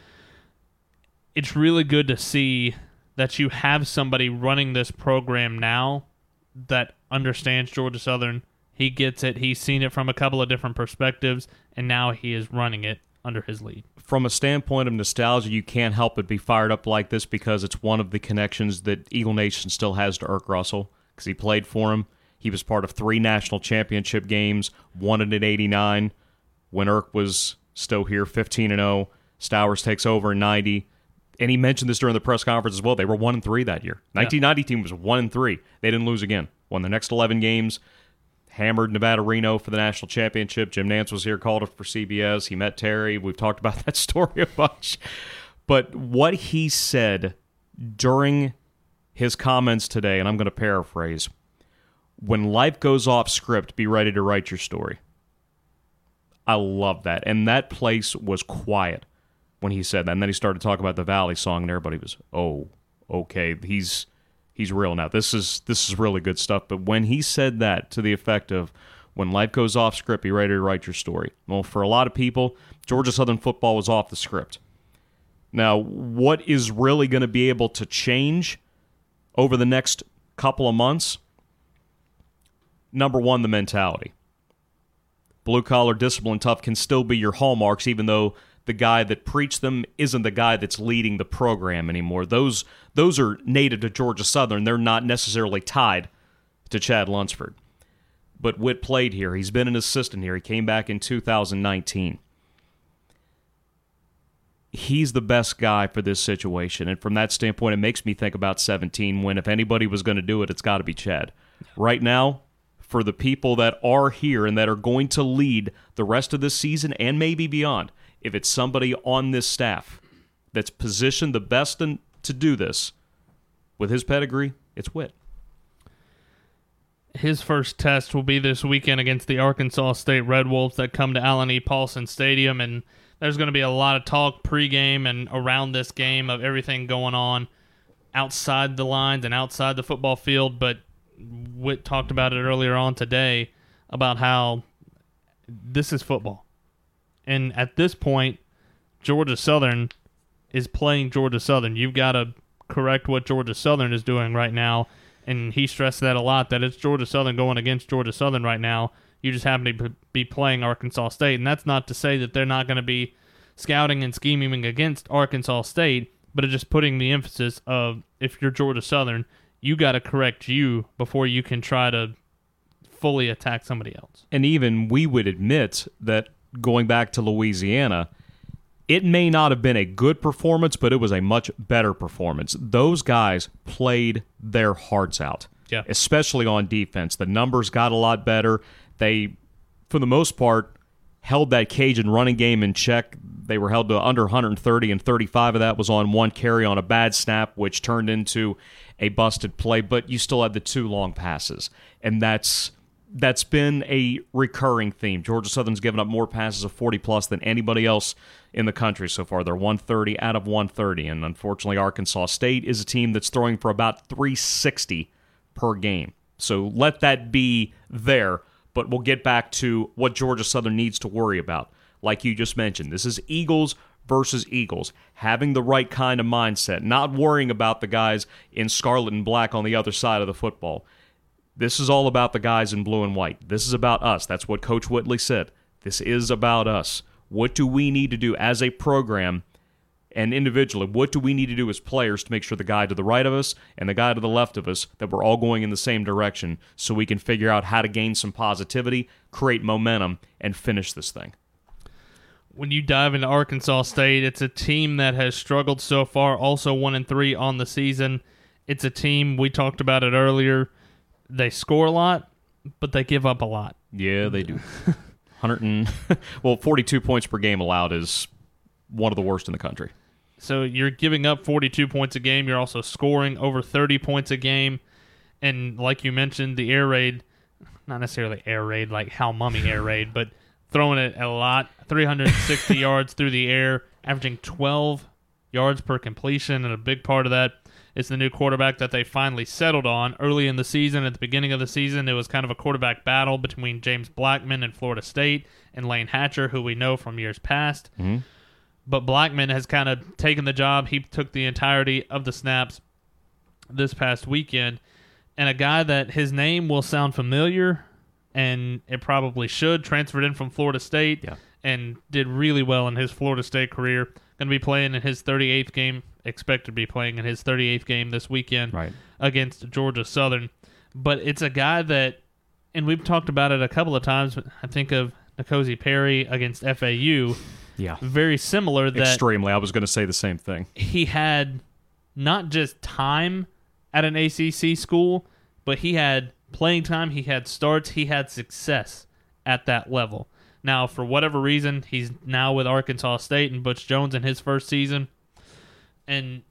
it's really good to see that you have somebody running this program now that understands Georgia Southern. He gets it. He's seen it from a couple of different perspectives, and now he is running it under his lead. From a standpoint of nostalgia, you can't help but be fired up like this because it's one of the connections that Eagle Nation still has to Irk Russell because he played for him. He was part of 3 national championship games, won it in 89 when Irk was still here, 15-0. Stowers takes over in 90. And he mentioned this during the press conference as well. They were 1-3 that year. 1990 team was 1-3. They didn't lose again. Won the next 11 games. Hammered Nevada Reno for the national championship. Jim Nance was here, called it for CBS. He met Terry. We've talked about that story a bunch. But what he said during his comments today, and I'm going to paraphrase, when life goes off script, be ready to write your story. I love that. And that place was quiet when he said that. And then he started talking about the Valley song, and everybody was, oh, okay, he's real now. This is really good stuff. But when he said that to the effect of, when life goes off script, be ready to write your story. Well, for a lot of people, Georgia Southern football was off the script. Now, what is really going to be able to change over the next couple of months? Number one, the mentality. Blue-collar, discipline, tough can still be your hallmarks, even though the guy that preached them isn't the guy that's leading the program anymore. Those are native to Georgia Southern. They're not necessarily tied to Chad Lunsford. But Witt played here. He's been an assistant here. He came back in 2019. He's the best guy for this situation. And from that standpoint, it makes me think about 17 when if anybody was going to do it, it's got to be Chad. Right now, for the people that are here and that are going to lead the rest of this season and maybe beyond, if it's somebody on this staff that's positioned the best to do this with his pedigree, it's Witt. His first test will be this weekend against the Arkansas State Red Wolves that come to Allen E. Paulson Stadium, and there's going to be a lot of talk pregame and around this game of everything going on outside the lines and outside the football field, but Witt talked about it earlier on today about how this is football. And at this point, Georgia Southern is playing Georgia Southern. You've got to correct what Georgia Southern is doing right now. And he stressed that a lot, that it's Georgia Southern going against Georgia Southern right now. You just happen to be playing Arkansas State. And that's not to say that they're not going to be scouting and scheming against Arkansas State, but it's just putting the emphasis of, if you're Georgia Southern, you got to correct you before you can try to fully attack somebody else. And even we would admit that going back to Louisiana, it may not have been a good performance, but it was a much better performance. Those guys played their hearts out, especially on defense. The numbers got a lot better. They, for the most part, held that Cajun running game in check. They were held to under 130, and 35 of that was on one carry on a bad snap, which turned into a busted play. But you still had the two long passes, and that's been a recurring theme. Georgia Southern's given up more passes of 40-plus than anybody else in the country so far. They're 130 out of 130, and unfortunately Arkansas State is a team that's throwing for about 360 per game. So let that be there, but we'll get back to what Georgia Southern needs to worry about. Like you just mentioned, this is Eagles versus Eagles, having the right kind of mindset, not worrying about the guys in scarlet and black on the other side of the football. This is all about the guys in blue and white. This is about us. That's what Coach Whitley said. This is about us. What do we need to do as a program and individually? What do we need to do as players to make sure the guy to the right of us and the guy to the left of us, that we're all going in the same direction so we can figure out how to gain some positivity, create momentum, and finish this thing? When you dive into Arkansas State, it's a team that has struggled so far, also 1-3 on the season. It's a team, we talked about it earlier, they score a lot, but they give up a lot. Yeah, they do. 42 points per game allowed is one of the worst in the country. So you're giving up 42 points a game. You're also scoring over 30 points a game. And like you mentioned, the air raid, not necessarily air raid like Hal Mummy air raid, but throwing it a lot, 360 yards through the air, averaging 12 yards per completion, and a big part of that is the new quarterback that they finally settled on early in the season. At the beginning of the season, it was kind of a quarterback battle between James Blackman and Florida State and Lane Hatcher, who we know from years past. Mm-hmm. But Blackman has kind of taken the job. He took the entirety of the snaps this past weekend. And a guy that his name will sound familiar, and it probably should, transferred in from Florida State and did really well in his Florida State career. Going to be playing in his 38th game, expected to be playing in his 38th game this weekend against Georgia Southern. But it's a guy that, and we've talked about it a couple of times, I think of N'Kosi Perry against FAU. Yeah. Very similar. Extremely. I was going to say the same thing. He had not just time at an ACC school, but he had playing time, he had starts, he had success at that level. Now, for whatever reason, he's now with Arkansas State and Butch Jones in his first season. And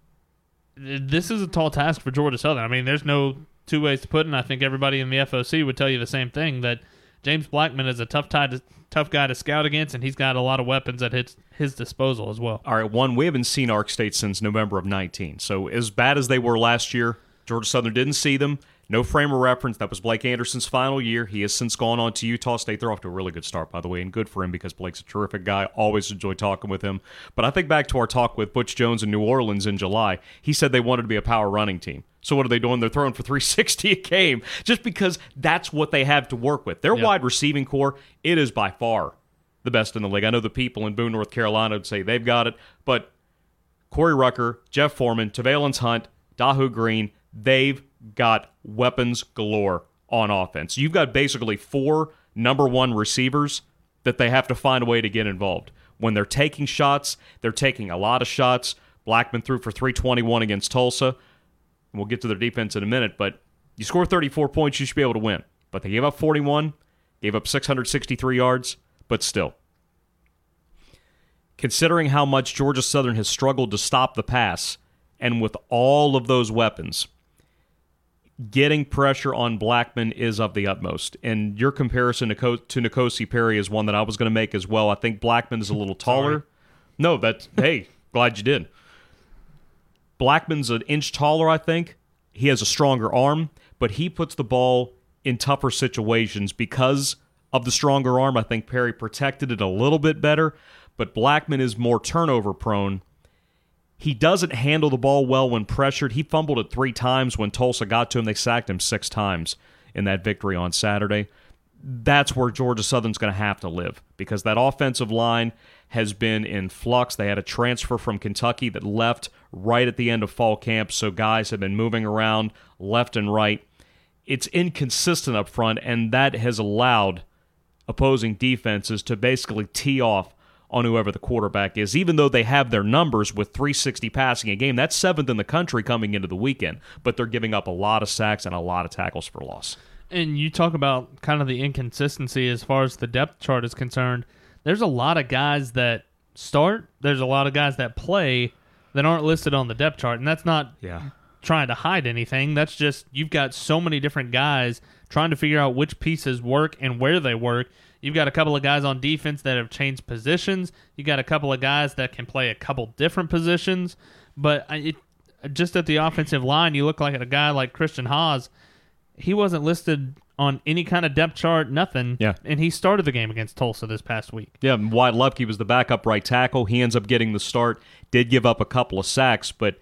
this is a tall task for Georgia Southern. I mean, there's no two ways to put it, and I think everybody in the FOC would tell you the same thing, that James Blackman is a tough guy to scout against, and he's got a lot of weapons at his disposal as well. All right, one, we haven't seen Ark State since November of 19. So as bad as they were last year, Georgia Southern didn't see them. No frame of reference. That was Blake Anderson's final year. He has since gone on to Utah State. They're off to a really good start, by the way, and good for him because Blake's a terrific guy. Always enjoy talking with him. But I think back to our talk with Butch Jones in New Orleans in July. He said they wanted to be a power running team. So what are they doing? They're throwing for 360 a game just because that's what they have to work with. Their wide receiving core, it is by far the best in the league. I know the people in Boone, North Carolina would say they've got it, but Corey Rucker, Jeff Foreman, Tavalence Hunt, Dahu Green, they've got weapons galore on offense. You've got basically 4 number 1 receivers that they have to find a way to get involved. When they're taking shots, they're taking a lot of shots. Blackman threw for 321 against Tulsa. And we'll get to their defense in a minute, but you score 34 points, you should be able to win. But they gave up 41, gave up 663 yards, but still. Considering how much Georgia Southern has struggled to stop the pass, and with all of those weapons, getting pressure on Blackman is of the utmost. And your comparison to N'Kosi Perry is one that I was going to make as well. I think Blackman is a little taller. No, hey, glad you did. Blackman's an inch taller, I think. He has a stronger arm, but he puts the ball in tougher situations because of the stronger arm. I think Perry protected it a little bit better, but Blackman is more turnover prone. He doesn't handle the ball well when pressured. He fumbled it 3 times when Tulsa got to him. They sacked him 6 times in that victory on Saturday. That's where Georgia Southern's going to have to live because that offensive line has been in flux. They had a transfer from Kentucky that left right at the end of fall camp, so guys have been moving around left and right. It's inconsistent up front, and that has allowed opposing defenses to basically tee off on whoever the quarterback is, even though they have their numbers with 360 passing a game. That's 7th in the country coming into the weekend, but they're giving up a lot of sacks and a lot of tackles for loss. And you talk about kind of the inconsistency as far as the depth chart is concerned. There's a lot of guys that start, there's a lot of guys that play that aren't listed on the depth chart, and that's not trying to hide anything. That's just you've got so many different guys trying to figure out which pieces work and where they work. You've got a couple of guys on defense that have changed positions. You got a couple of guys that can play a couple different positions. But just at the offensive line, you look like a guy like Christian Haas. He wasn't listed on any kind of depth chart, nothing. Yeah. And he started the game against Tulsa this past week. Yeah, Wyatt Lupke was the backup right tackle. He ends up getting the start, did give up a couple of sacks, but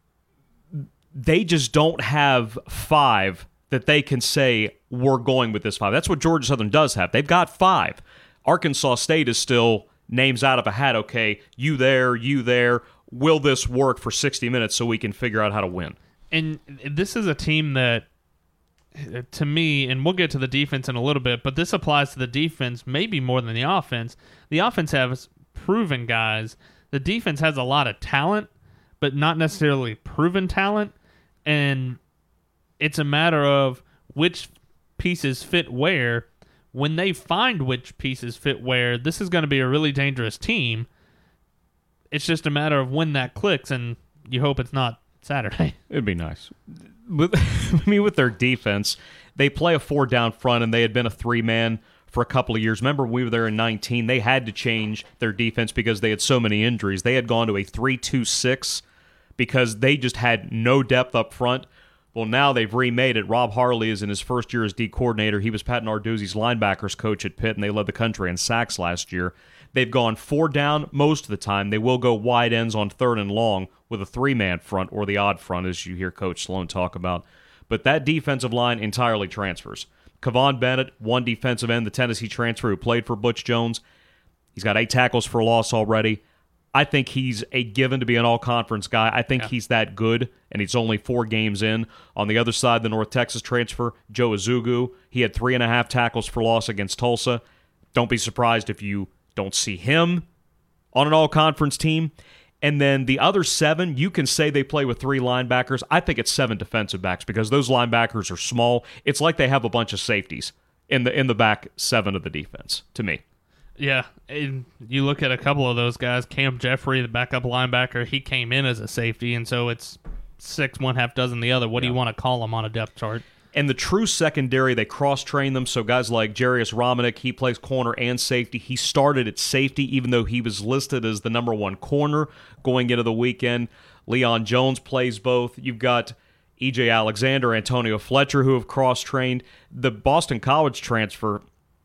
they just don't have 5 that they can say, we're going with this 5. That's what Georgia Southern does have. They've got 5. Arkansas State is still names out of a hat. Okay, you there. Will this work for 60 minutes so we can figure out how to win? And this is a team that, to me, and we'll get to the defense in a little bit, but this applies to the defense maybe more than the offense. The offense has proven guys. The defense has a lot of talent, but not necessarily proven talent. And it's a matter of which pieces fit where. When they find which pieces fit where, this is going to be a really dangerous team. It's just a matter of when that clicks, and you hope it's not Saturday. It'd be nice. With their defense, they play a 4 down front, and they had been a 3-man for a couple of years. Remember, we were there in 19. They had to change their defense because they had so many injuries. They had gone to a 3-2-6 because they just had no depth up front. Well, now they've remade it. Rob Harley is in his first year as D coordinator. He was Pat Narduzzi's linebackers coach at Pitt, and they led the country in sacks last year. They've gone 4 down most of the time. They will go wide ends on 3rd and long with a 3-man front or the odd front, as you hear Coach Sloan talk about. But that defensive line entirely transfers. Kavon Bennett, one defensive end, the Tennessee transfer who played for Butch Jones. He's got 8 tackles for loss already. I think he's a given to be an all-conference guy. I think he's that good, and he's only 4 games in. On the other side, the North Texas transfer, Joe Azugu, he had 3.5 tackles for loss against Tulsa. Don't be surprised if you don't see him on an all-conference team. And then the other 7, you can say they play with 3 linebackers. I think it's 7 defensive backs because those linebackers are small. It's like they have a bunch of safeties in the back 7 of the defense, to me. Yeah, and you look at a couple of those guys. Cam Jeffrey, the backup linebacker, he came in as a safety, and so it's 6, one half dozen the other. What do you want to call them on a depth chart? And the true secondary, they cross-train them. So guys like Jarius Romanek, he plays corner and safety. He started at safety, even though he was listed as the number 1 corner going into the weekend. Leon Jones plays both. You've got E.J. Alexander, Antonio Fletcher, who have cross-trained. The Boston College transfer,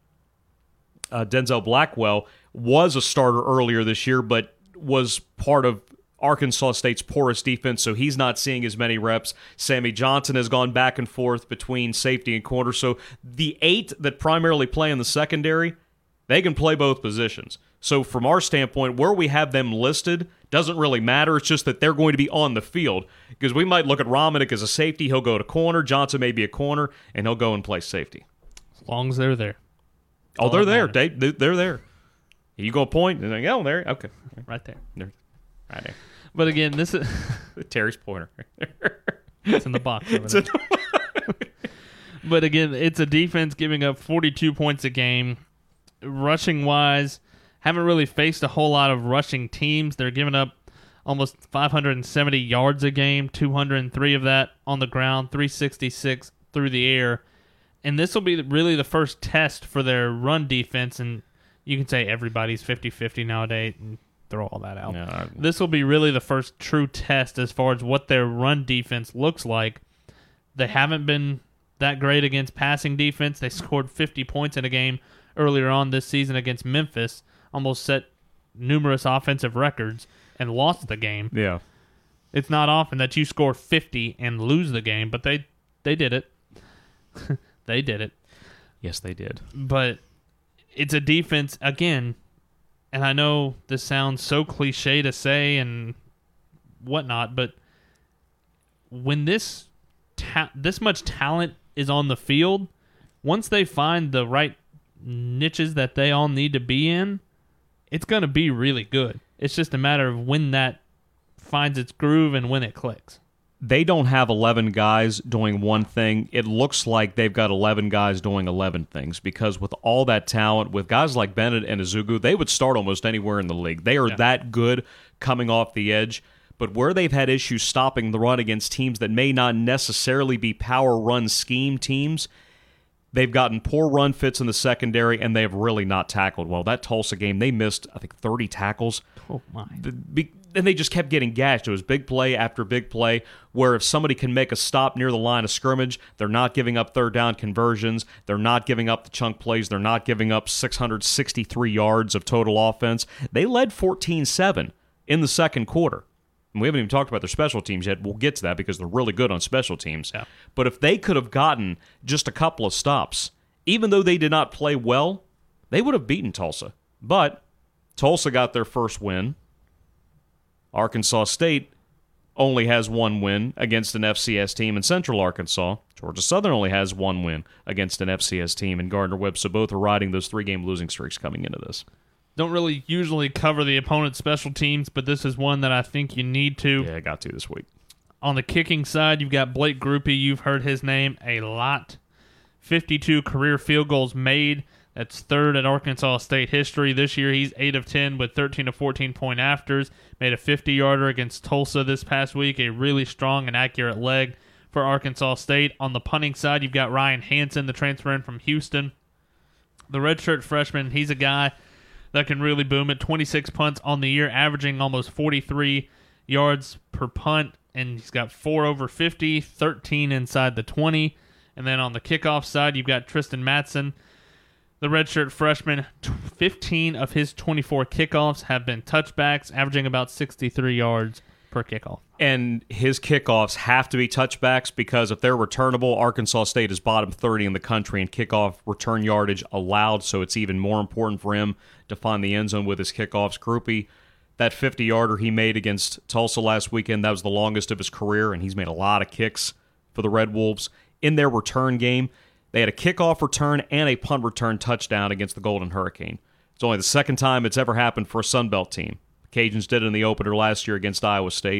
Denzel Blackwell, was a starter earlier this year, but was part of Arkansas State's porous defense, so he's not seeing as many reps. Sammy Johnson has gone back and forth between safety and corner. So the 8 that primarily play in the secondary, they can play both positions. So from our standpoint, where we have them listed doesn't really matter. It's just that they're going to be on the field, because we might look at Romanek as a safety. He'll go to corner. Johnson may be a corner, and he'll go and play safety. As long as they're there. Oh, they're there. They're there. You go point, and they go, oh, there. Okay. Right there. Right there. But again, this is Terry's pointer. It's in the box over there. But again, it's a defense giving up 42 points a game. Rushing wise, haven't really faced a whole lot of rushing teams. They're giving up almost 570 yards a game, 203 of that on the ground, 366 through the air. And this will be really the first test for their run defense. And you can say everybody's 50-50 nowadays and throw all that out. No, this will be really the first true test as far as what their run defense looks like. They haven't been that great against passing defense. They scored 50 points in a game earlier on this season against Memphis, almost set numerous offensive records, and lost the game. Yeah. It's not often that you score 50 and lose the game, but they did it. They did it. Yes, they did. But it's a defense, again, and I know this sounds so cliche to say and whatnot, but when this much talent is on the field, once they find the right niches that they all need to be in, it's going to be really good. It's just a matter of when that finds its groove and when it clicks. They don't have 11 guys doing one thing. It looks like they've got 11 guys doing 11 things, because with all that talent, with guys like Bennett and Ezugu, they would start almost anywhere in the league. They are that good coming off the edge. But where they've had issues stopping the run against teams that may not necessarily be power run scheme teams, they've gotten poor run fits in the secondary, and they have really not tackled well. That Tulsa game, they missed, I think, 30 tackles. Oh, my. And they just kept getting gashed. It was big play after big play, where if somebody can make a stop near the line of scrimmage, they're not giving up third down conversions, they're not giving up the chunk plays, they're not giving up 663 yards of total offense. They led 14-7 in the second quarter. And we haven't even talked about their special teams yet. We'll get to that because they're really good on special teams. Yeah. But if they could have gotten just a couple of stops, even though they did not play well, they would have beaten Tulsa. But Tulsa got their first win. Arkansas State only has one win against an FCS team in Central Arkansas. Georgia Southern only has one win against an FCS team in Gardner-Webb. So both are riding those 3-game losing streaks coming into this. Don't really usually cover the opponent's special teams, but this is one that I think you need to. Yeah, I got to this week. On the kicking side, you've got Blake Grupe. You've heard his name a lot. 52 career field goals made. That's third in Arkansas State history. This year, he's 8 of 10 with 13 of 14 point afters. Made a 50-yarder against Tulsa this past week. A really strong and accurate leg for Arkansas State. On the punting side, you've got Ryan Hansen, the transfer in from Houston. The redshirt freshman, he's a guy that can really boom it. 26 punts on the year, averaging almost 43 yards per punt. And he's got 4 over 50, 13 inside the 20. And then on the kickoff side, you've got Tristan Matson, the redshirt freshman. 15 of his 24 kickoffs have been touchbacks, averaging about 63 yards per kickoff. And his kickoffs have to be touchbacks because if they're returnable, Arkansas State is bottom 30 in the country in kickoff return yardage allowed, so it's even more important for him to find the end zone with his kickoffs. Grupe, that 50-yarder he made against Tulsa last weekend, that was the longest of his career, and he's made a lot of kicks for the Red Wolves. In their return game, they had a kickoff return and a punt return touchdown against the Golden Hurricane. It's only the second time it's ever happened for a Sun Belt team. The Cajuns did it in the opener last year against Iowa State.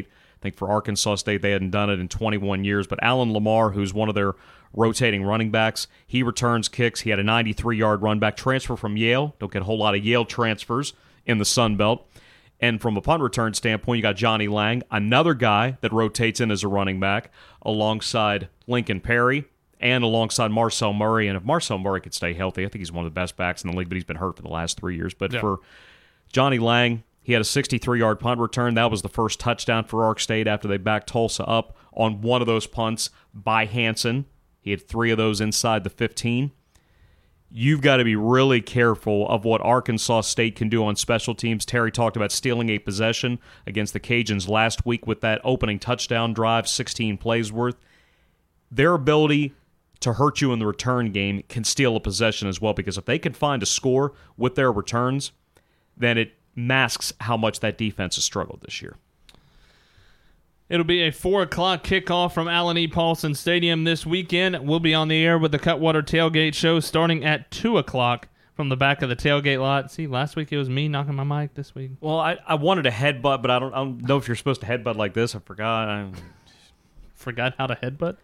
think for Arkansas State, they hadn't done it in 21 years. But Alan Lamar, who's one of their rotating running backs, he returns kicks. He had a 93-yard run back transfer from Yale. Don't get a whole lot of Yale transfers in the Sun Belt. And from a punt return standpoint, you got Johnny Lang, another guy that rotates in as a running back, alongside Lincoln Perry and alongside Marcel Murray. And if Marcel Murray could stay healthy, I think he's one of the best backs in the league, but he's been hurt for the last 3 years. But for Johnny Lang, he had a 63-yard punt return. That was the first touchdown for Ark State after they backed Tulsa up on one of those punts by Hansen. He had 3 of those inside the 15. You've got to be really careful of what Arkansas State can do on special teams. Terry talked about stealing a possession against the Cajuns last week with that opening touchdown drive, 16 plays worth. Their ability to hurt you in the return game can steal a possession as well, because if they can find a score with their returns, then it masks how much that defense has struggled this year. It'll be a 4 o'clock kickoff from Allen E. Paulson Stadium this weekend. We'll be on the air with the Cutwater Tailgate Show starting at 2 o'clock from the back of the tailgate lot. See, last week it was me knocking my mic. This week, well, I wanted to headbutt, but I don't know if you're supposed to headbutt like this. I forgot. Forgot how to headbutt?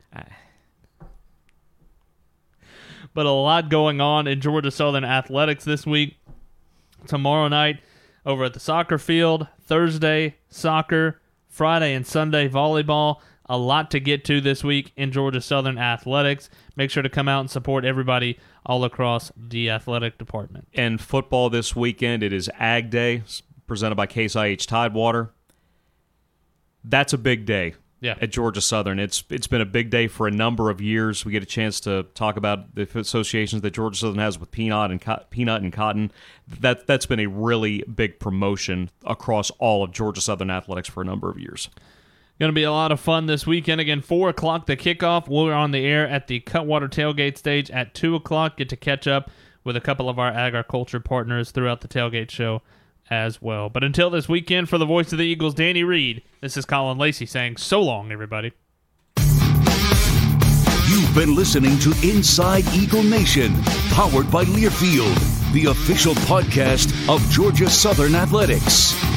But a lot going on in Georgia Southern athletics this week. Tomorrow night over at the soccer field. Thursday, soccer. Friday and Sunday, volleyball. A lot to get to this week in Georgia Southern athletics. Make sure to come out and support everybody all across the athletic department. And football this weekend, it is Ag Day, presented by Case IH Tidewater. That's a big day at Georgia Southern. It's been a big day for a number of years. We get a chance to talk about the associations that Georgia Southern has with peanut and cotton. That's been a really big promotion across all of Georgia Southern athletics for a number of years. Going to be a lot of fun this weekend. Again, 4 o'clock the kickoff. We're on the air at the Cutwater Tailgate stage at 2 o'clock. Get to catch up with a couple of our agriculture partners throughout the tailgate show as well. But until this weekend, for the voice of the Eagles, Danny Reed, this is Colin Lacey saying so long, everybody. You've been listening to Inside Eagle Nation, powered by Learfield, the official podcast of Georgia Southern Athletics.